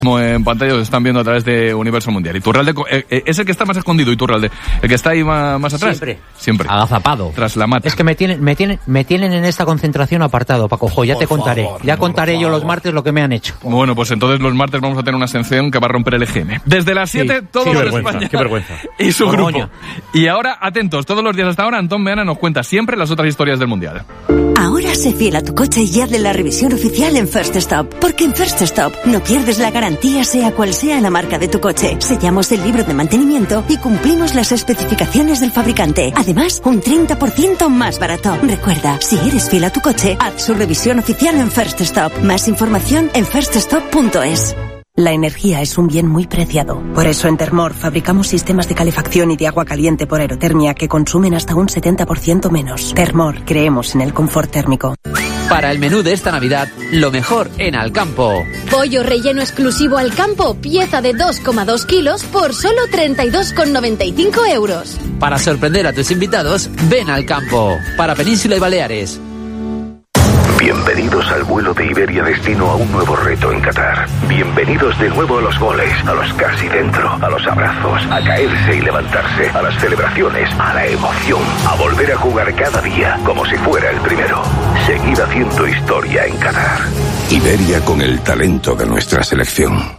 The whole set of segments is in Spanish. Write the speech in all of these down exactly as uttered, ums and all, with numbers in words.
En pantalla os están viendo a través de Universo Mundial. Iturralde eh, es el que está más escondido, Iturralde. El que está ahí más, más atrás. Siempre. Siempre. Agazapado. Tras la mata. Es que me tienen, me tienen, me tienen en esta concentración apartado, Paco Jo. Ya por te contaré. Favor, ya contaré yo favor. los martes lo que me han hecho. Bueno, pues entonces los martes vamos a tener una sección que va a romper el E G M. Desde las siete, Sí, todo sí, lo qué de vergüenza, España. qué vergüenza. Y su Coño. grupo. Y ahora, atentos, todos los días hasta ahora, Antón Meana nos cuenta siempre las otras historias del Mundial. Ahora sé fiel a tu coche y hazle la revisión oficial en First Stop. Porque en First Stop no pierdes la garantía sea cual sea la marca de tu coche. Sellamos el libro de mantenimiento y cumplimos las especificaciones del fabricante. Además, un treinta por ciento más barato. Recuerda, si eres fiel a tu coche, haz su revisión oficial en First Stop. Más información en first stop punto es. La energía es un bien muy preciado. Por eso en Termor fabricamos sistemas de calefacción y de agua caliente por aerotermia que consumen hasta un setenta por ciento menos. Termor, creemos en el confort térmico. Para el menú de esta Navidad, lo mejor en Alcampo. Pollo relleno exclusivo Alcampo, pieza de dos coma dos kilos por solo treinta y dos con noventa y cinco euros. Para sorprender a tus invitados, ven al campo. Para Península y Baleares. Bienvenidos al vuelo de Iberia destino a un nuevo reto en Qatar. Bienvenidos de nuevo a los goles, a los casi dentro, a los abrazos, a caerse y levantarse, a las celebraciones, a la emoción, a volver a jugar cada día como si fuera el primero. Seguir haciendo historia en Qatar. Iberia con el talento de nuestra selección.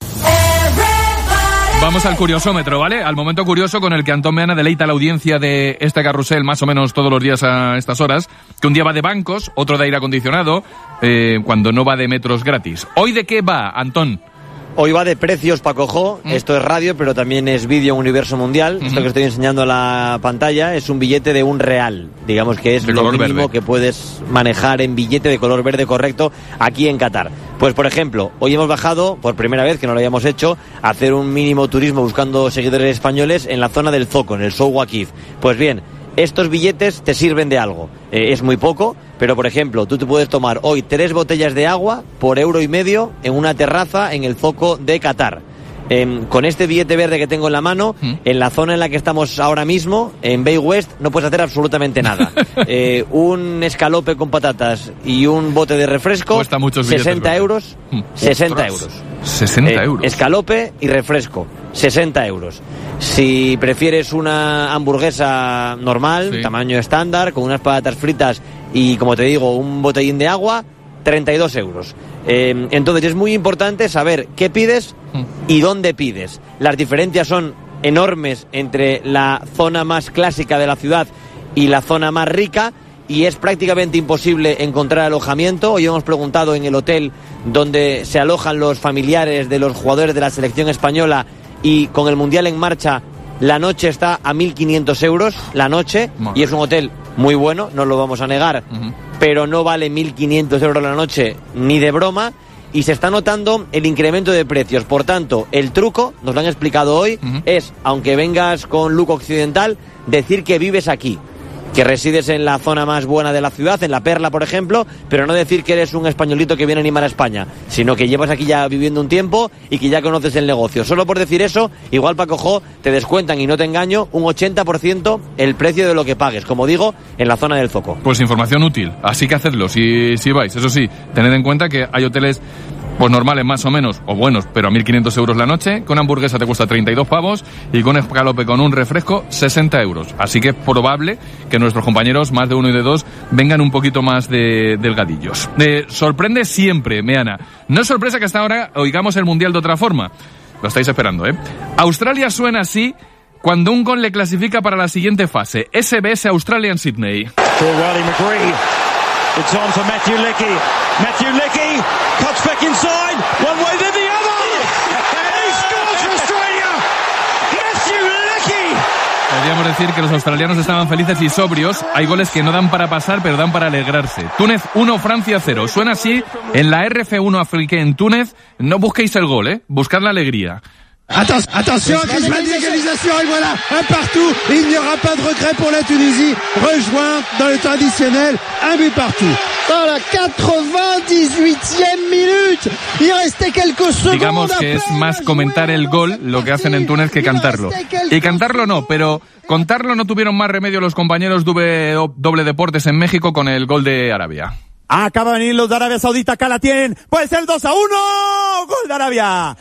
Vamos al curiosómetro, ¿vale? Al momento curioso con el que Antón Meana deleita a la audiencia de este carrusel más o menos todos los días a estas horas, que un día va de bancos, otro de aire acondicionado, eh, cuando no va de metros gratis. ¿Hoy de qué va, Antón? Hoy va de precios, Paco Jo. ¿Mm? Esto es radio, pero también es vídeo en Universo Mundial. Uh-huh. Esto que estoy enseñando a la pantalla es un billete de un real. Digamos que es de lo mínimo verde. que puedes manejar en billete de color verde correcto aquí en Qatar. Pues, por ejemplo, hoy hemos bajado, por primera vez, que no lo habíamos hecho, a hacer un mínimo turismo buscando seguidores españoles en la zona del Zoco, en el Souk Waqif. Pues bien, estos billetes te sirven de algo. Eh, es muy poco, pero por ejemplo, tú te puedes tomar hoy tres botellas de agua por euro y medio en una terraza en el Zoco de Qatar. Eh, con este billete verde que tengo en la mano, ¿Mm? en la zona en la que estamos ahora mismo, en Bay West, no puedes hacer absolutamente nada. eh, un escalope con patatas y un bote de refresco, cuesta muchos sesenta euros. sesenta Ostras. euros. sesenta eh, euros. Escalope y refresco, sesenta euros. Si prefieres una hamburguesa normal, sí. tamaño estándar, con unas patatas fritas y, como te digo, un botellín de agua, treinta y dos euros. Eh, entonces es muy importante saber qué pides y dónde pides. Las diferencias son enormes entre la zona más clásica de la ciudad y la zona más rica, y es prácticamente imposible encontrar alojamiento. Hoy hemos preguntado en el hotel donde se alojan los familiares de los jugadores de la selección española, y con el Mundial en marcha la noche está a mil quinientos euros la noche. Madre. Y es un hotel muy bueno, no lo vamos a negar, uh-huh. pero no vale mil quinientos euros la noche ni de broma, y se está notando el incremento de precios. Por tanto, el truco, nos lo han explicado hoy, uh-huh. es, aunque vengas con look occidental, decir que vives aquí, que resides en la zona más buena de la ciudad, en La Perla, por ejemplo, pero no decir que eres un españolito que viene a animar a España, sino que llevas aquí ya viviendo un tiempo y que ya conoces el negocio. Solo por decir eso, igual, Paco Jo, te descuentan, y no te engaño, un ochenta por ciento el precio de lo que pagues, como digo, en la zona del Zoco. Pues información útil, así que hacedlo si, si vais. Eso sí, tened en cuenta que hay hoteles pues normales más o menos, o buenos, pero a mil quinientos euros la noche. Con hamburguesa te cuesta treinta y dos pavos, y con escalope con un refresco sesenta euros. Así que es probable que nuestros compañeros, más de uno y de dos, vengan un poquito más de delgadillos. Eh, sorprende siempre, Meana. No es sorpresa que hasta ahora oigamos el Mundial de otra forma. Lo estáis esperando, ¿eh? Australia suena así cuando un gol le clasifica para la siguiente fase. S B S Australia en Sydney. It's on for Matthew Leckie. Matthew Leckie cuts back inside. One way, then the other. And he scores for Australia. Matthew Leckie. Podríamos decir que los australianos estaban felices y sobrios. Hay goles que no dan para pasar, pero dan para alegrarse. Túnez uno, Francia cero. Suena así en la R F uno Afrique en Túnez. No busquéis el gol, ¿eh? Buscad la alegría. Atten- attention, Griezmann d'égalisation, et voilà, un partout, il n'y aura pas de regret pour la Tunisie, rejoint dans le temps additionnel, un but partout. Dans la quatre-vingt-dix-huitième minute, il restait quelques secondes. Digamos que es más comentar el gol lo que hacen en Túnez que cantarlo. Y cantarlo no, pero contarlo no tuvieron más remedio los compañeros doble, doble deportes en México con el gol de Arabia. Acaba de venir los de Arabia Saudita, acá la tienen. Puede ser el dos a uno. Gol de Arabia.